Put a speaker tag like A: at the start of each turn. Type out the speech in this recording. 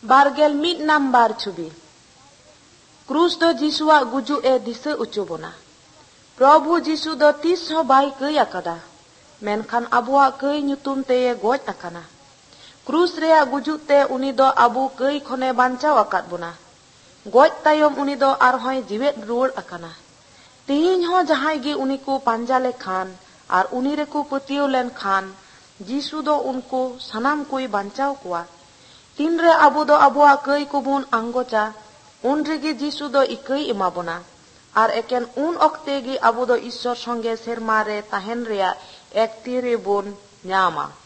A: बारगेल मिद number छुबी क्रूस दो जीसुआ गुजु ए दिशा उच्चो बोना प्रभु जीसु दो तीस हो बाई कई अकदा मेनखान अबुआ कई ᱧᱩᱛᱩᱢ ते गोज अकाना क्रूस रेया गुजु ते उनी दो अबु कई खने बांचाव अकाद बोना गोज तायम उनी दो आरहोय जीवेत रुवाड़ अकाना तीन हो जहां गे उनी को पांजा ले खान और उनी रे को पतियो लेन खान जीसु दो उनको सनाम कोई बांचाव कुआ तीन रे अबु दो अबुआ कई को बुन आंगोचा उन रेगे जीसु दो इकई इमा बोना और एकेन उन ओक्ते गे अबु दो ईश्वर संगे सेरमा रे ताहेन रेया एक तीरे बोन ᱧᱟᱢᱟ।